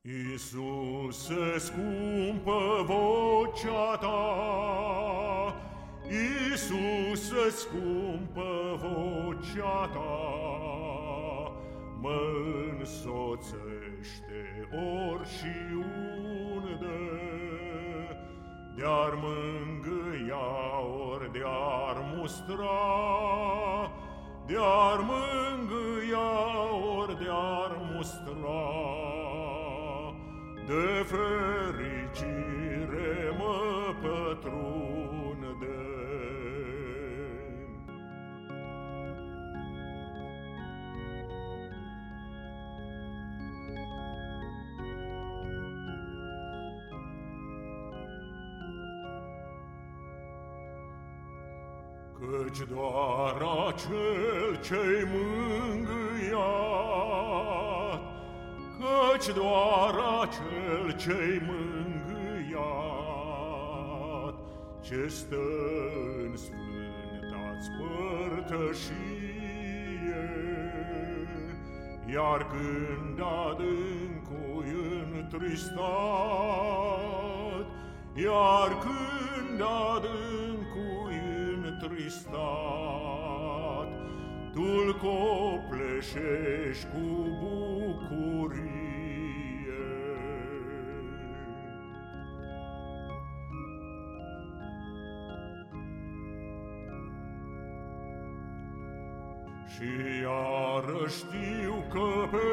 Iisuse, scumpă vocea ta, Iisuse, scumpă vocea ta, mă însoțește ori și unde, de-ar mângâia ori de-ar mustra, de-ar mângâia ori de-ar mustra. De fericire mă pătrunde. Căci doar acel ce-i mângâiat, căci doar acel ce-i mângâiat, ce stă în sfânta-ți părtășie, iar când adâncul întristat, iar când adâncul întristat, tu-l copleșești cu bucurie. Și iară știu că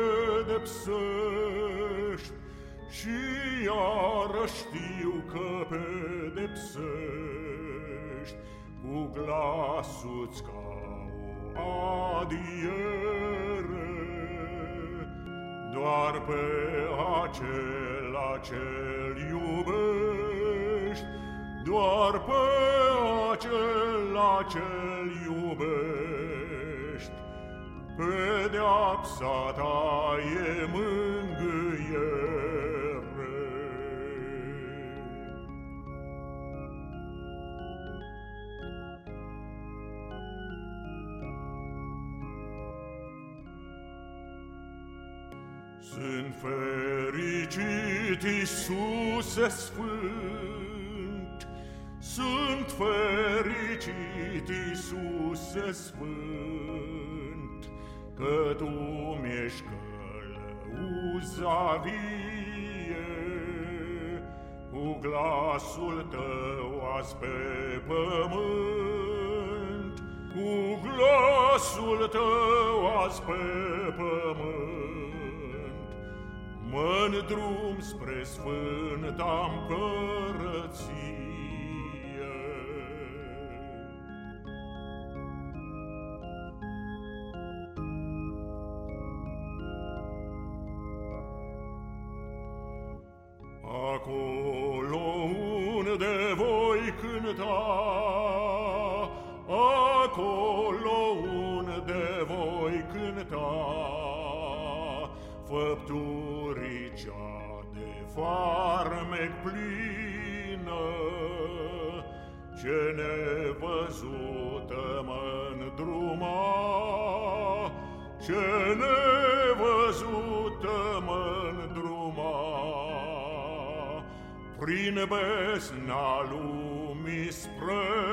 pedepsești, și iară știu că pedepsești, cu glasul-ți ca o adiere, doar pe acela ce-l iubești, doar pe acela ce-l iubești. Pedeapsa ta e mângâiere. Sunt fericit, Iisuse Sfânt, sunt fericit, Iisuse Sfânt, că Tu mi-ești călăuza vie, cu glasul Tău azi pe pământ, cu glasul Tău azi pe pământ. Mă îndrum spre sfânta împărăție. Acolo unde voi cânta, acolo unde voi cânta, făpturii cea de farmec plină, ce nevăzută mă-ndruma, ce nevăzută mă-ndruma, prin besna lumii spre